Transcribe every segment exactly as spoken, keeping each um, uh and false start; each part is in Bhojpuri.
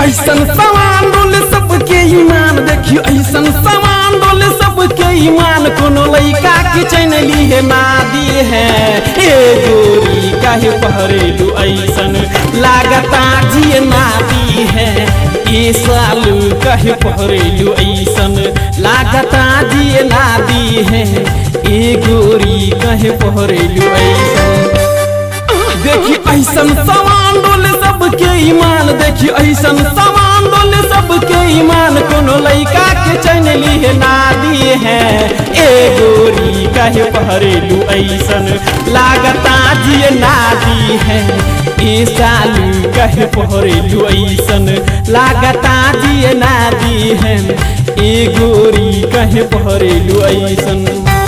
ऐसन सामान डोले सबके ईमान देखियो ऐसन सामान डोले सबके ईमान कोनो लइका के चैनली है नादी है ए गोरी काहे पहरेलू ऐसन लागता जिए नादी है ए सालू काहे पहरेलू ऐसन लागता जिए नादी है ए गोरी काहे पहरेलू ऐसन देखी ऐसन सामान डोले सबके ईमान देखी ऐसन सामान डोले सबके ईमान कोनो लइका के चैनली है नादी है ए गोरी काहे पहरेलू ऐसन लागता जिए नादी है ए सालू काहे पहरेलू ऐसन लागता जिए नादी है ए गोरी काहे पहरेलू ऐसन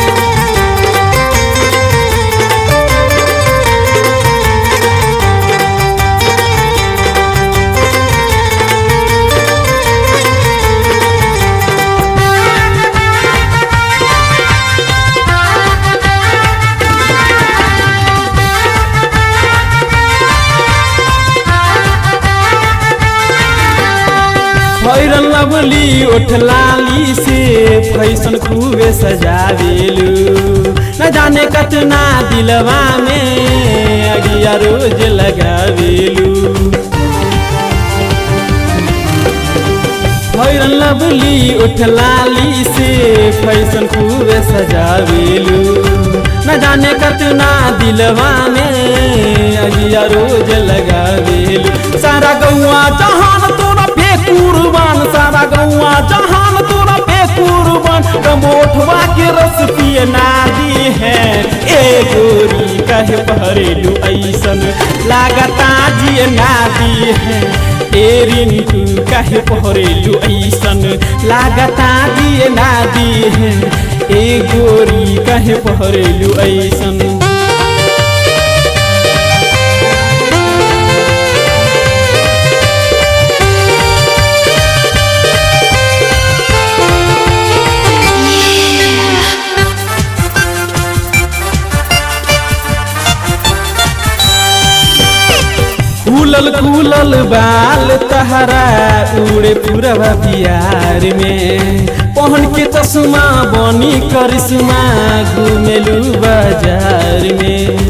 फैरन लवली ओठलाली से फैशन खूबे सजावेलू न जाने कतना दिलवा में अगिया रोज लगावेलू फैरन लवली ओठलाली से फैशन खूबे सजावेलू न जाने कतना दिलवा में अगिया रोज लगावेलू सारा गौआ जहान तोरा कुर्बान सारा गौआ जहान तोरा पे कुर्बान कमोठवा के रस पिए नादी है ए गोरी काहे पहरेलू ऐसन लागता जिए नादी है ए रिंकू काहे पहरेलू ऐसन लागता जिए नादी है ए गोरी काहे पहरेलू ऐसन फूलल फूलल बाल तहरा उड़े पूरा बिहार में पहन के चश्मा बनी करिश्मा घूमेलू बाजार में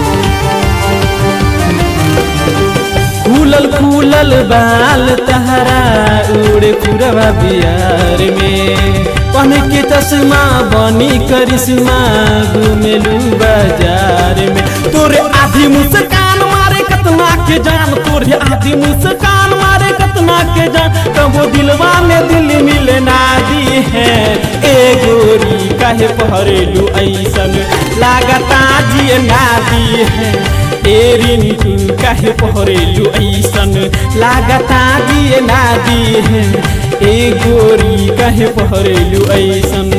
फूलल फूलल बाल तहरा उड़े पूरा बिहार में पहन के चश्मा बनी करिश्मा घूमेलू बाजार में तोरे आधी मुस्कान मारे कतना के जान तोरे आधी मुस्कान मारे कतना के जान कबो दिलवा में दिल मिले नादी है ए गोरी काहे पहरेलू ऐसन लागता जिए नादी है ए रिंकू काहे पहरेलू ऐसन लागता जिए नादी है ए गोरी काहे पहरेलू ऐसन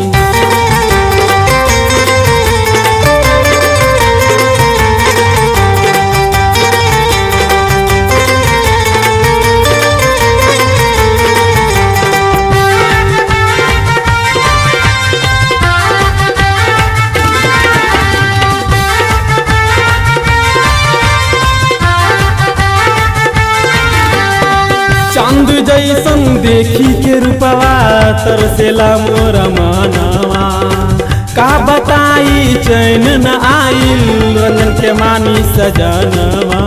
चांद जैसन देखी के रूपवा तरसेला मोरा मानवा का बताई चैन न आइल रंजन के मानी सजनवा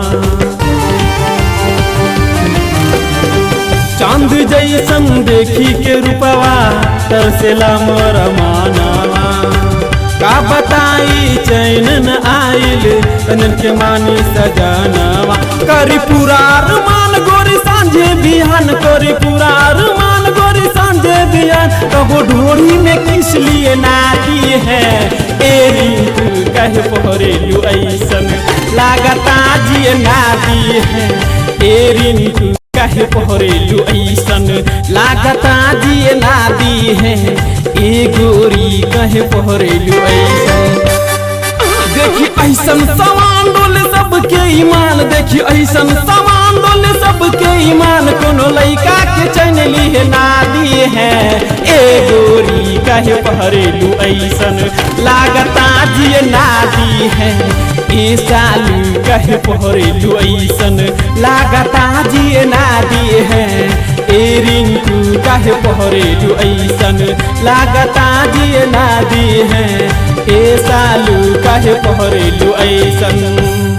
चांद जैसन देखी के रूपवा तरसेला मोरा मानवा का बताई चैन न आइल रंजन के मानी सजनवा करी पूरा मान गोरी सांझे बिहान करी पूरा मान गोरी सांझे बिहान कबो ढोरी में किस लिए नादी है ए रिंकू काहे पहरेलू ऐसन लागता जिए नादी है ए रिंकू काहे पहरेलू ऐसन लागता जिए नादी है ए गोरी काहे पहरेलू ऐसन देखी ऐसन समान डोले सबके ईमान देखी ऐसन समान डोले सबके ईमान कोनो लइका के चैन लिए नादी है ए गोरी कहे पहरेलू ऐसन लागता जिए नादी है ए सालू कहे पहरेलू ऐसन लागता जिए नादी है ए रिंकू कहे पहरेलू ऐसन लागता जिए नादी है ए सालू कहे पहरेलू ऐसन।